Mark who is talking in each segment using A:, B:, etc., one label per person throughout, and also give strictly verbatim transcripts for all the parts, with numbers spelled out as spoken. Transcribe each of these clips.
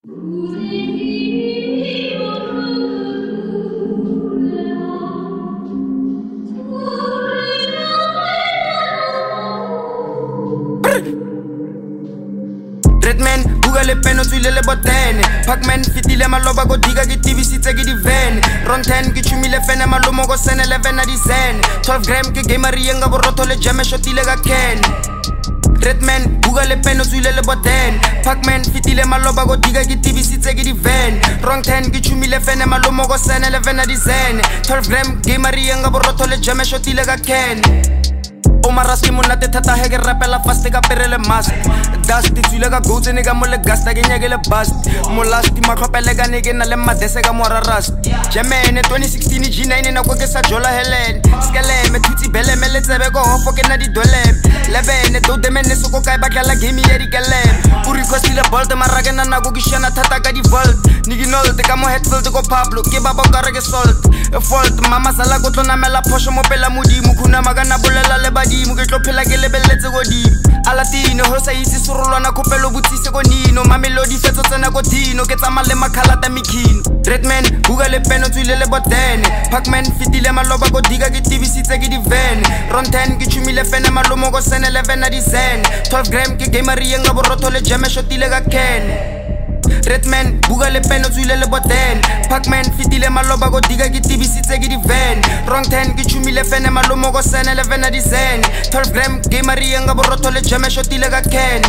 A: Redman, buga le peno tswile le botene Pacman, fitile maloba go diga ke tibisitse ke divene Ron ten, ke chumile fene malomo go sene eleven na di zen twelve gram ke gamery yenga borotho le jame shotile ka ken Redman, buga le peno tswile le botene Pacman, fitile maloba go diga ke tibisitse ke divene Ron ten, ke chumile fene malomo go sene eleven na di zen twelve gram gamery yenga borotho le jame shotile ka ken Omar Rasti monate thata he ke rapela fast ka perele mask Dust tswile ka goats ne ka mo le gasta ke nyake le bust mo last ma khopele ka ne ke na le madese ka mora rust Jamene twenty sixteen G nine na go ke sa jola Helen skele me thuti bele me le tsebe go hofo ke na di dole eleven do de mene so ko kai ba kala game ya di kele o request le bolt mara ke na na go ke shana thata ka di vault nigi nol te ka mo headfield ko Pablo ke baba ka re ke salt a fault mama sala go tlona mela phosho mo pela modimo khuna magana bolela le Mo ke tlophela ke lebeletse go di alatino ho sa itse surulwana khopelo butsise go nino mamelodi fetso tsena go dino ke tsama le makhala ta mikhino Redman buga le peno tswile le botene Pacman fitile maloba go diga ke tibisitse ke divene Ron ten ke chumile fene malomo go sene eleven na di zen twelve gram ke gamery yenga borotho le jame shotile ka ken Redman, buga le peno tswile le botene Pacman, fitile maloba go diga ke tibisitse ke divene Ron ten, ke chumile fene malomo go sene eleven na di zen twelve gram, gamery yenga borotho le jame shotile ka ken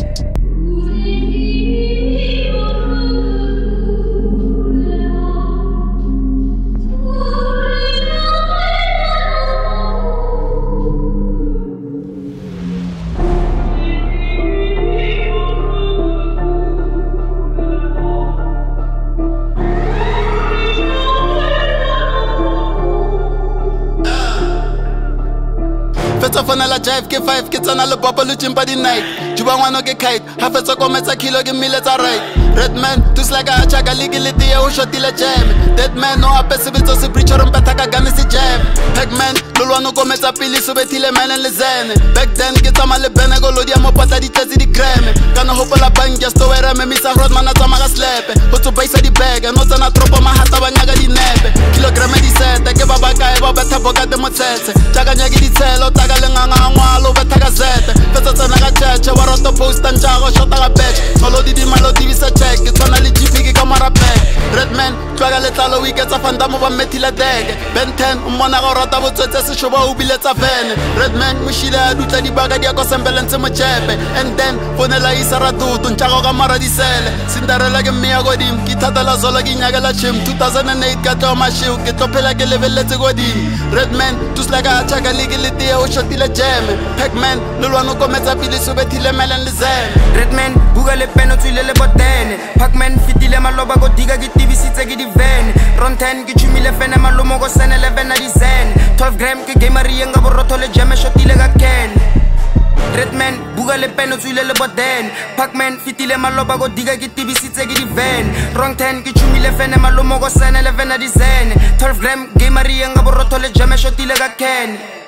B: Fetsa fana la jive ke five ke tsana le bopolo chimpa di night Juba ngwana ke kite ha fetsa ko metsa kilo ke miletsa right Redman tus like a chaka legility ya o shotile jam Deadman no apesibitso se preacher on pataka gane si jam Pacman lolwano ko metsa pili so betile menen le zen Back then ke tsama le bene go lodia mo pata di tezi di creme Kana hopola bang just to wera me misa Rodman na tsama ga slap ho to baisa di bag no tsana tropo ma hata ba nyaga di nepe kilogram di set ke baba kae ba betha boka de motsetse tsaka nyagi di tselo tsaka le nganga ngwalo betha ka zete fetsa tsana ka cheche wa roto post njago shota ka batch molodi di malodi bisa check ke tsana le G P ke ka mara back Redman tsaka le tlalo we ke tsa fanda mo ba methile deke Ben ten o mona go rata botsetse se shoba o biletsa vene Redman mushila dutla di baga di go sembelentse mo chepe and then fonela isara dudu njago ka mara di sele sindarela ke mia go dim ki thatela zola ke nyakela chim two thousand eight ka tlo mashiu ke tlophela ke lebeletse go dim Redman tus like a chaka legility o shotile jam Pacman lolwano ko metsa pili so betile melen le zen
A: Redman buga le peno tswile le botene Pacman fitile maloba go diga ke tibisitse ke divene Ron ten ke chumile fene malomo go sene eleven na di zen twelve gram ke gamery yenga borotho le jame shotile ka ken Redman buga le peno tswile le botene Pacman fitile maloba go diga ke tibisitse ke divene Ron ten ke chumile fene malomo go sene eleven na di zen twelve gram gamery yenga borotho le jame shotile ka ken